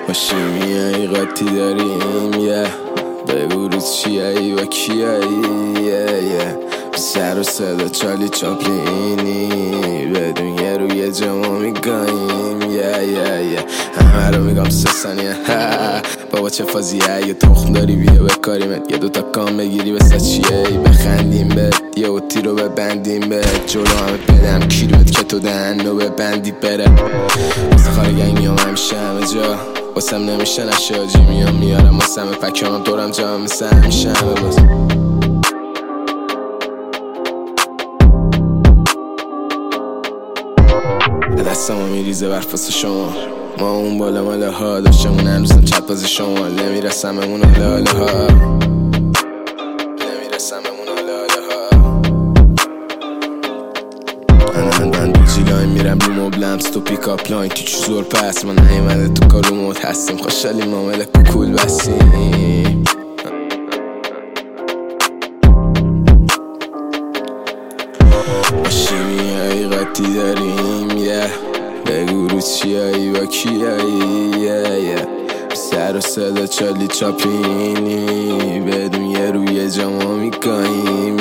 باشی میایی قاطی داریم بگو رو چیایی و کیایی بی سر و صدا چالی چاپلینی بدون یه روی جمع میگاییم همه رو میگم 3 ثانیه بابا چه فازیه یه تخم داری بیا بکاریمت یه دوتا کام بگیری بسا چیه بخندیم بهت یه اوتی رو ببندیم بهت جلو همه بدم کیلوت که تو دهن رو ببندی بره واسه خارگنگی هم همیشه همه جا واسم نمیشه نشاجی میارم واسم پکمم دورم جا مثل همیشه همه باز دستمو میریزه برف واسه شما ما اون بالا ماله ها داشتمون هنوزم چت بازی شما نمیرسم امون لاله ها من دو جیلاین میرم رو مبلمز تو پیکاپ لاین تو چوزور پس من نیمده تو کارو هستیم خوشحالی معامله کول بسیم باشی میایی قاطی داریم بگو رو چیایی و کیایی سر و صدا چالی چاپلینی بدون یه روی جمع میکنیم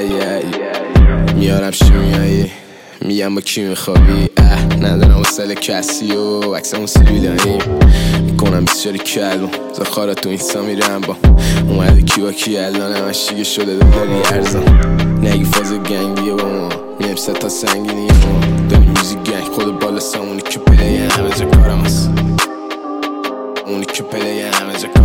میارم شیمیایی میگم با کی میخوابی ندارم وصل کسی و عکسمون سیبیلاییم میکنم بسیاری کلم زخارا تو اینستا میرم با اومده کی با کی الان همش دیگه شده داری ارزم نگی فاز گنگیه با ما میرم 3 تا سنگینیه ما داری موزیک گنگ خود بالا سامونی که پلیه همه جا کارم هست اونی که پلیه همه جا